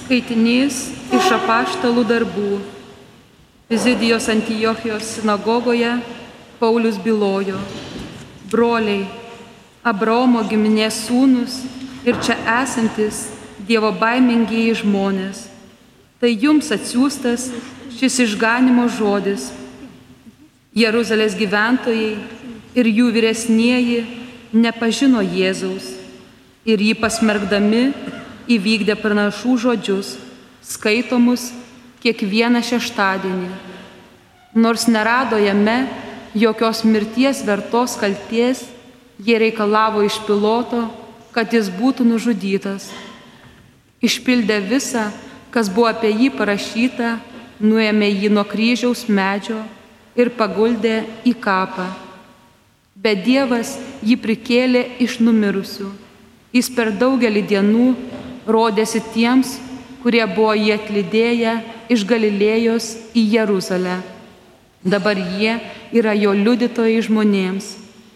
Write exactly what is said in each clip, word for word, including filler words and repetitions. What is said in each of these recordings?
Skaitinys iš apaštalų darbų. Vizidijos Antiochijos sinagogoje Paulius bylojo: broliai, Abraomo giminės sūnus ir čia esantis Dievo baimingieji žmonės, tai jums atsiųstas šis išganimo žodis. Jeruzalės gyventojai ir jų vyresnieji nepažino Jėzaus ir jį pasmerkdami įvykdė pranašų žodžius, skaitomus kiekvieną šeštadienį. Nors nerado jame jokios mirties vertos kaltės, jie reikalavo iš Piloto, kad jis būtų nužudytas. Išpildę visą, kas buvo apie jį parašyta, nuėmė jį nuo kryžiaus medžio ir paguldė į kapą. Bet Dievas jį prikėlė iš numirusių. Jis per daugelį dienų rodėsi tiems, kurie buvo jį atlydėję iš Galilėjos į Jeruzalę. Dabar jie yra jo liudytojai žmonėms.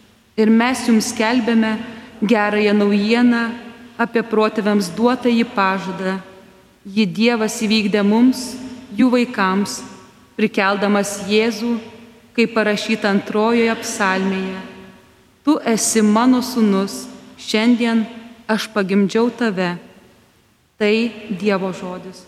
Ir mes jums skelbėme gerąją naujieną apie protėviams duotąjį pažadą. Jį Dievas įvykdė mums, jų vaikams, prikeldamas Jėzų, kaip parašyta antrojoje psalmėje: tu esi mano sūnus, šiandien aš pagimdžiau tave. Tai Dievo žodis.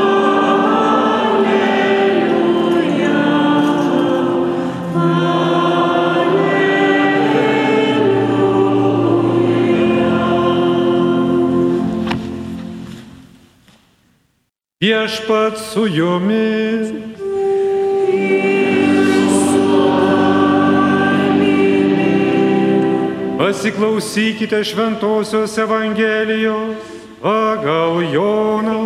Oh Viešpats su jumis. Pasiklausykite Šventosios Evangelijos pagal Joną.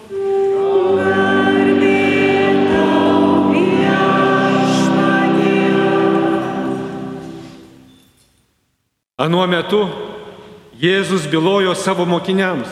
Anuo metu Jėzus bylojo savo mokiniams: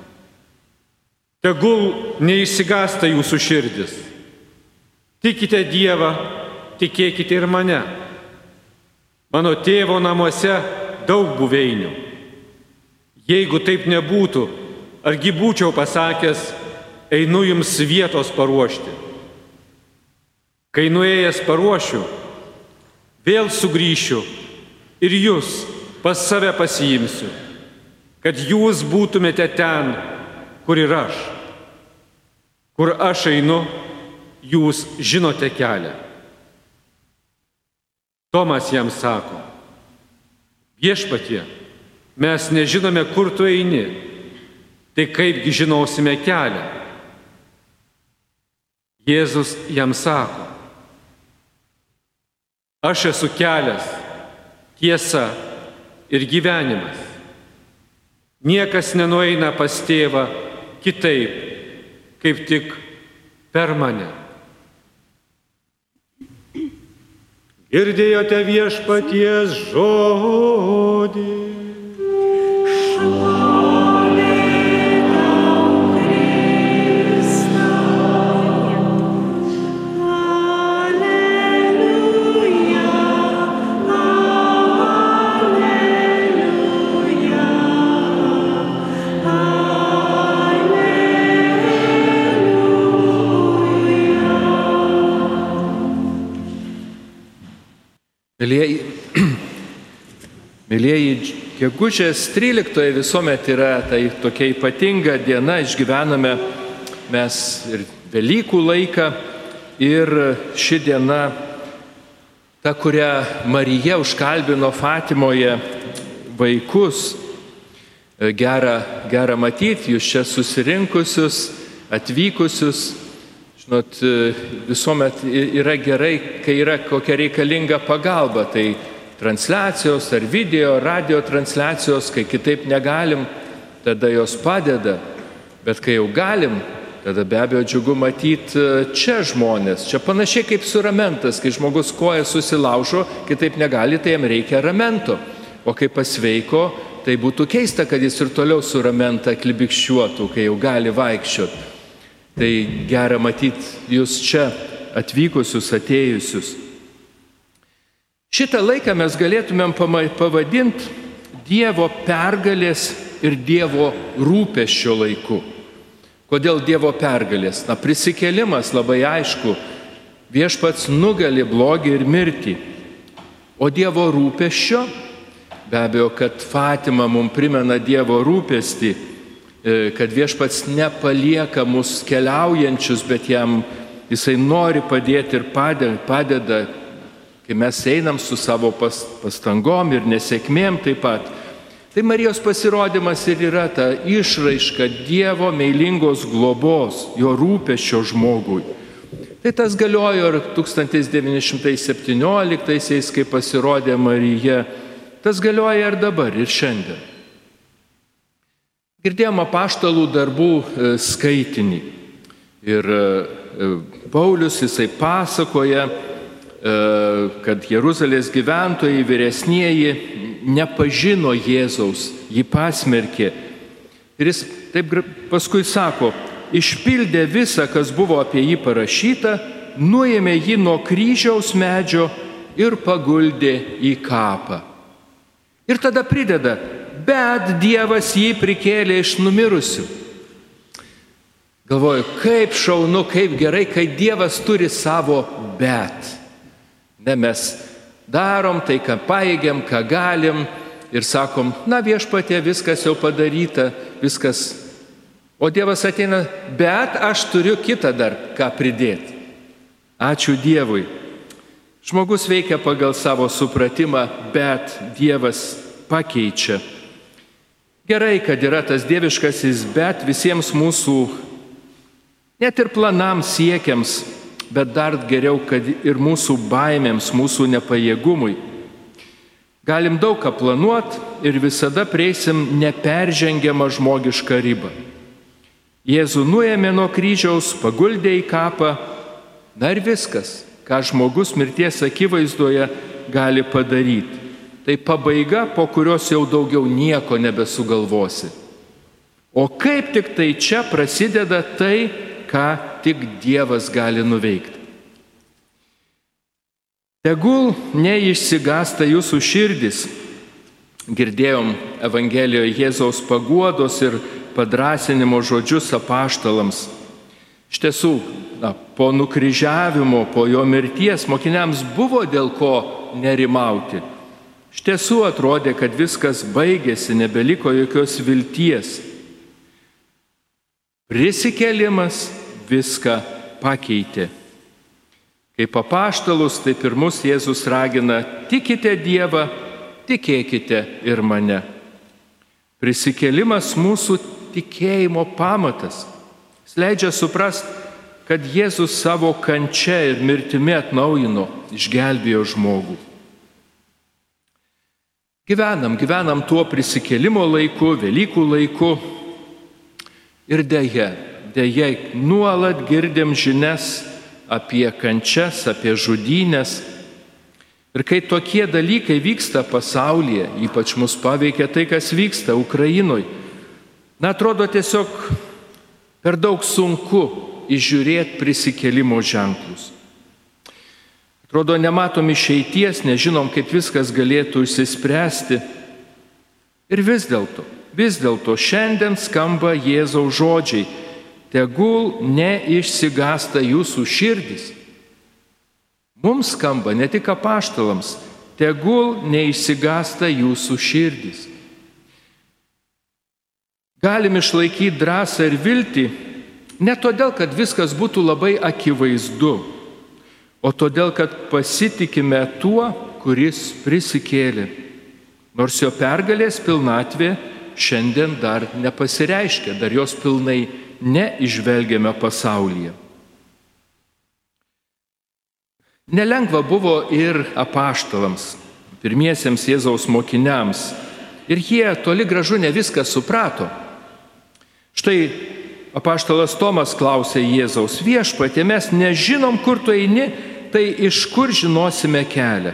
tegul neišsigąsta jūsų širdis. Tikite Dievą, tikėkite ir mane. Mano tėvo namuose daug buveinių. Jeigu taip nebūtų, argi būčiau pasakęs, einu jums vietos paruošti. Kai nuėjęs paruošiu, vėl sugrįšiu ir jūs pas save pasiimsiu, kad jūs būtumėte ten, kur ir aš. Kur aš einu, jūs žinote kelią. Tomas jam sako: Viešpatie, mes nežinome, kur tu eini, tai kaipgi žinosime kelią? Jėzus jam sako: aš esu kelias, tiesa ir gyvenimas. Niekas nenueina pas tėvą kitaip, kaip tik per mane. Girdėjote viešpaties žodį. Mėlieji, mėlieji, gegužės tryliktoji visuomet yra tai tokia ypatinga diena, išgyvename mes ir Velykų laiką, ir ši diena, ta, kurią Marija užkalbino Fatimoje vaikus, gera, gera matyti jūs čia susirinkusius, atvykusius. Žinot, visuomet yra gerai, kai yra kokia reikalinga pagalba, tai transliacijos ar video, radio transliacijos, kai kitaip negalim, tada jos padeda, bet kai jau galim, tada be abejo džiugu matyti čia žmonės. Čia panašiai kaip su ramentas, kai žmogus koją susilaužo, kitaip negali, tai jam reikia ramento, o kai pasveiko, tai būtų keista, kad jis ir toliau su ramenta klibikščiuotų, kai jau gali vaikščioti. Tai gera matyti jūs čia atvykusius, atėjusius. Šitą laiką mes galėtumėm pavadinti Dievo pergalės ir Dievo rūpesčio laiku. Kodėl Dievo pergalės? Na, prisikėlimas labai aišku. Viešpats nugali blogį ir mirtį. O Dievo rūpesčio, be abejo, kad Fatima mums primena Dievo rūpestį, kad Viešpats nepalieka mus keliaujančius, bet jam jisai nori padėti ir padeda, kai mes einam su savo pastangom ir nesėkmėm taip pat. Tai Marijos pasirodymas ir yra ta išraiška Dievo meilingos globos, jo rūpesčio žmogui. Tai tas galiojo ir tūkstantis devyni šimtai septynioliktaisiais, kai pasirodė Marija, tas galioja ir dabar, ir šiandien. Girdėjom apaštalų darbų skaitinį. Ir Paulius jisai pasakoja, kad Jeruzalės gyventojai vyresnieji nepažino Jėzaus, jį pasmerkė. Ir jis taip paskui sako: išpildė visą, kas buvo apie jį parašyta, nuėmė jį nuo kryžiaus medžio ir paguldė į kapą. Ir tada prideda: bet Dievas jį prikėlė iš numirusių. Galvoju, kaip šaunu, kaip gerai, kai Dievas turi savo bet. Ne, mes darom tai, ką pajėgiam, ką galim ir sakom, na Viešpatie, viskas jau padaryta, viskas. O Dievas ateina, bet aš turiu kitą dar ką pridėti. Ačiū Dievui. Žmogus veikia pagal savo supratimą, bet Dievas pakeičia. Gerai, kad yra tas dieviškasis bet visiems mūsų net ir planams, siekiams, bet dar geriau, kad ir mūsų baimėms, mūsų nepajėgumui. Galim daug ką planuoti ir visada prieisim neperžengiamą žmogišką ribą. Jėzų nuėmė nuo kryžiaus, paguldė į kapą, na ir viskas, ką žmogus mirties akivaizdoje gali padaryti. Tai pabaiga, po kurios jau daugiau nieko nebesugalvosi. O kaip tik tai čia prasideda tai, ką tik Dievas gali nuveikti. Tegul neišsigąsta jūsų širdis. Girdėjom Evangelijoje Jėzaus paguodos ir padrąsinimo žodžius apaštalams. Iš tiesų, na, po nukryžiavimo, po jo mirties mokiniams buvo dėl ko nerimauti. Iš tiesų atrodė, kad viskas baigėsi, nebeliko jokios vilties. Prisikėlimas viską pakeitė. Kaip apaštalus, taip ir mus Jėzus ragina: tikite Dievą, tikėkite ir mane. Prisikėlimas mūsų tikėjimo pamatas. Jis leidžia suprasti, kad Jėzus savo kančia ir mirtimi atnaujino, išgelbėjo žmogų. Gyvenam, gyvenam tuo prisikėlimo laiku, Velykų laiku ir deja, deja nuolat girdim žinias apie kančias, apie žudynės. Ir kai tokie dalykai vyksta pasaulyje, ypač mus paveikia tai, kas vyksta Ukrainoje, na, atrodo tiesiog per daug sunku įžiūrėti prisikėlimo ženklus. Atrodo, nematom išeities, nežinom, kaip viskas galėtų išsispręsti. Ir vis dėlto, vis dėlto šiandien skamba Jėzaus žodžiai: tegul neišsigąsta jūsų širdis. Mums skamba, ne tik apaštalams, tegul neišsigąsta jūsų širdis. Galim išlaikyti drąsą ir viltį ne todėl, kad viskas būtų labai akivaizdu, o todėl, kad pasitikime tuo, kuris prisikėlė. Nors jo pergalės pilnatvė šiandien dar nepasireiškia, dar jos pilnai neižvelgiame pasaulyje. Nelengva buvo ir apaštalams, pirmiesiems Jėzaus mokiniams, ir jie toli gražu ne viską suprato. Štai apaštalas Tomas klausė Jėzaus: viešpatie, mes nežinom, kur tu eini, tai iš kur žinosime kelią?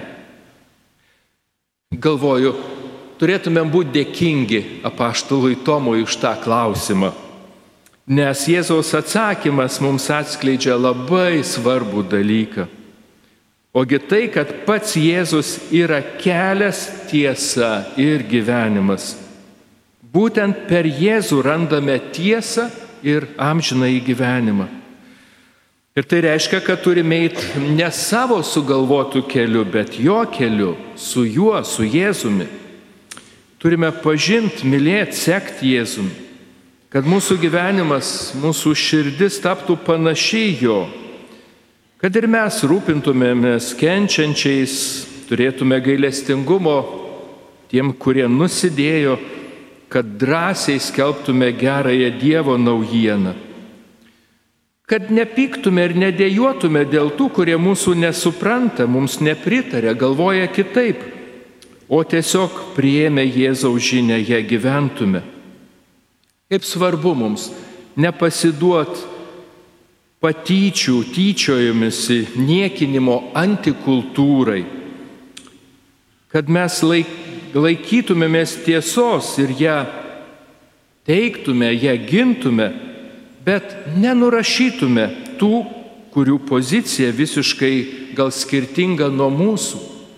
Galvoju, turėtumėm būti dėkingi apaštalui Tomui už tą klausimą. Nes Jėzaus atsakymas mums atskleidžia labai svarbų dalyką. Ogi tai, kad pats Jėzus yra kelias, tiesa ir gyvenimas. Būtent per Jėzų randame tiesą ir amžinąjį gyvenimą. Ir tai reiškia, kad turime eiti ne savo sugalvotų keliu, bet jo keliu, su juo, su Jėzumi. Turime pažinti, mylėti, sekti Jėzumi. Kad mūsų gyvenimas, mūsų širdis taptų panašiai jo, kad ir mes rūpintumėmės kenčiančiais, turėtume gailestingumo tiem, kurie nusidėjo, kad drąsiai skelbtume gerąją Dievo naujieną, kad nepyktume ir nedėjuotume dėl tų, kurie mūsų nesupranta, mums nepritaria, galvoja kitaip, o tiesiog priėmę Jėzaus žinią ją gyventume. Kaip svarbu mums nepasiduoti patyčių, tyčiojimisi, niekinimo antikultūrai, kad mes laik, laikytumėmės tiesos ir ją teiktume, ją gintume, bet nenurašytume tų, kurių pozicija visiškai gal skirtinga nuo mūsų.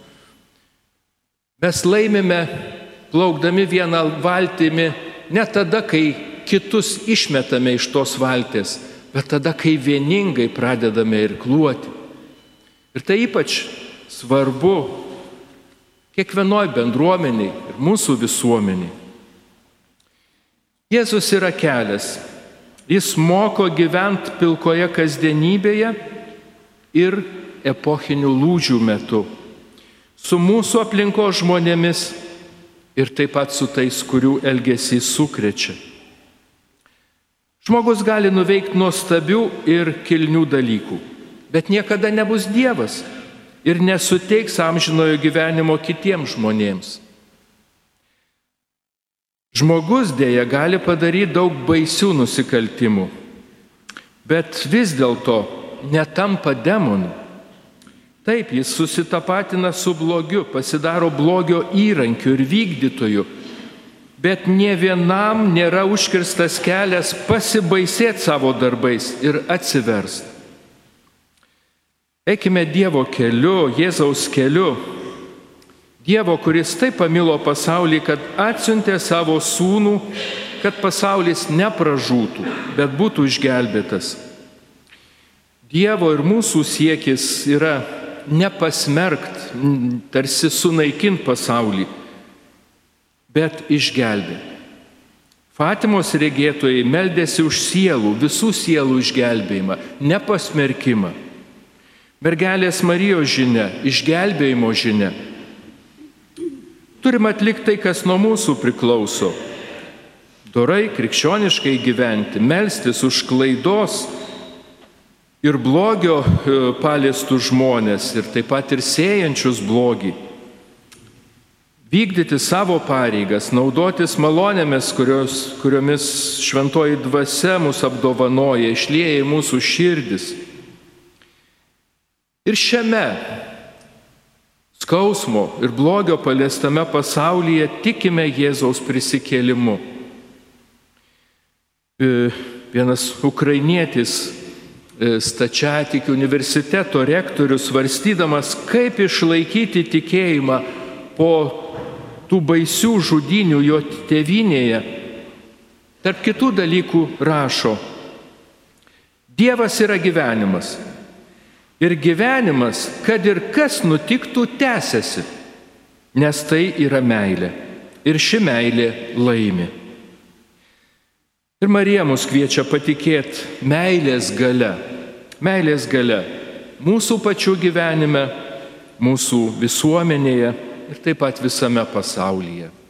Mes laimime plaukdami vieną valtimi ne tada, kai kitus išmetame iš tos valties, bet tada, kai vieningai pradedame irkluoti. Ir tai ypač svarbu kiekvienoj bendruomeniai ir mūsų visuomeniai. Jėzus yra kelias. Jis moko gyventi pilkoje kasdienybėje ir epochinių lūžių metu, su mūsų aplinkos žmonėmis ir taip pat su tais, kurių elgesys sukrečia. Žmogus gali nuveikti nuostabių ir kilnių dalykų, bet niekada nebus Dievas ir nesuteiks amžinojo gyvenimo kitiems žmonėms. Žmogus dėja gali padaryti daug baisių nusikaltimų, bet vis dėlto netampa demonu. Taip, jis susitapatina su blogiu, pasidaro blogio įrankiu ir vykdytoju, bet nie vienam nėra užkirstas kelias pasibaisėti savo darbais ir atsiversti. Eikime Dievo keliu, Jėzaus keliu. Dievo, kuris taip pamilo pasaulį, kad atsiuntė savo sūnų, kad pasaulis nepražūtų, bet būtų išgelbėtas. Dievo ir mūsų siekis yra nepasmerkt, tarsi sunaikinti pasaulį, bet išgelbėti. Fatimos regėtojai meldėsi už sielų, visų sielų išgelbėjimą, nepasmerkimą. Mergelės Marijos žinia, išgelbėjimo žinia. Turim atlikti tai, kas nuo mūsų priklauso. Dorai krikščioniškai gyventi, melstis už klaidos ir blogio paliestų žmonės ir taip pat ir sėjančius blogį. Vykdyti savo pareigas, naudotis malonėmis, kurios, kuriomis šventoji dvasia mus apdovanoja, išlieja į mūsų širdis. Ir šiame skausmo ir blogio paliestame pasaulyje tikime Jėzaus prisikėlimu. Vienas ukrainietis stačiatikių universiteto rektorius, svarstydamas, kaip išlaikyti tikėjimą po tų baisių žudynių jo tėvynėje, tarp kitų dalykų rašo: Dievas yra gyvenimas. Ir gyvenimas, kad ir kas nutiktų, tęsiasi, nes tai yra meilė. Ir ši meilė laimi. Ir Marija mus kviečia patikėti meilės galia. Meilės galia mūsų pačių gyvenime, mūsų visuomenėje ir taip pat visame pasaulyje.